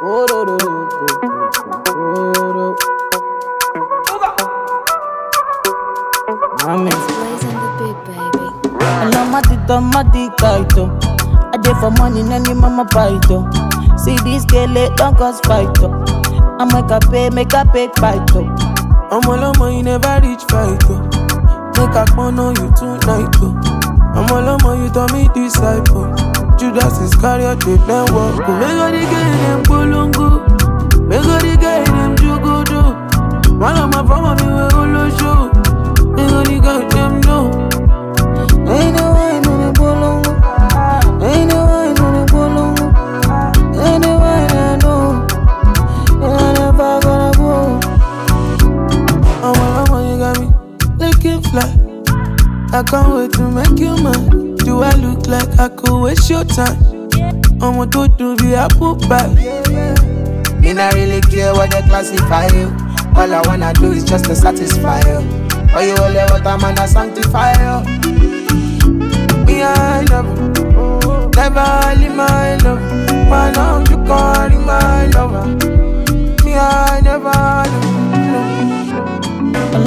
I did for money, any mama fight. See this girl, it don't cause fight. I make a pay fight. I'm all on you never reach fight. Make a phone on you tonight. I'm all on you to me disciple. Judas Iscariot did them walk. Make all the girl them Bolongo. Make all the girl them Jogodo. One of my family we all show. Make all the girl them know. Ain't no one on the Bolongo. Ain't no one on the Bolongo. Ain't no one I know. And I never gonna go. I'm all on you got me. Looking fly. I can't wait to make you mine. Do I look like I could waste your time? I'm a to be apple pie. Me not really care what they classify you. All I wanna do is just to satisfy you. Or you only what I'm gonna sanctify you. Me I never leave my love. My love you call my lover. Me I never I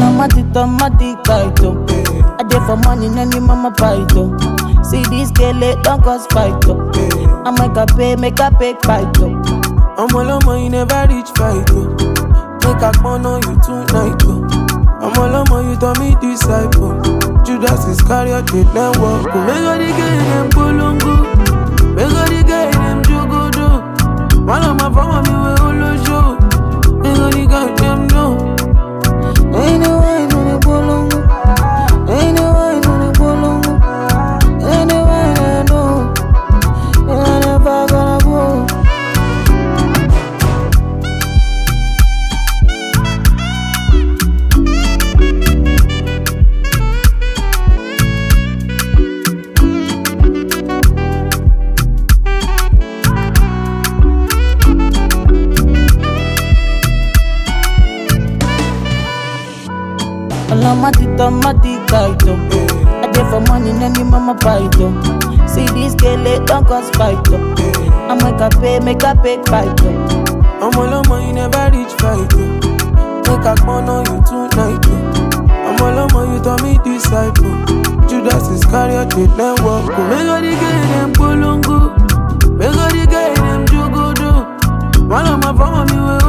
did for money, any mama fight. See this girl, it don't cause fight. I make a pay fight. I'm all on you never reach fight. Make a phone on you tonight. I'm all on you to me disciple. Judas Iscariot did them walk. Make all the girl them Bolongo. Make all the girl them Jogodo. One of my family we all show. Make all the girl them know. Ain't no one on the Bolongo. Ain't no one on the Bolongo. Ain't no one I know. And I never gonna go. I did for money, any mama fight. See this girl, it don't cause fight. I make a pay fight. I'm all on you never reach fight. Make a phone on you tonight. I'm all on you to me disciple. Judas Iscariot did them walk. Make all the girl them Bolongo. Make all the girl them Jogodo. One of my family we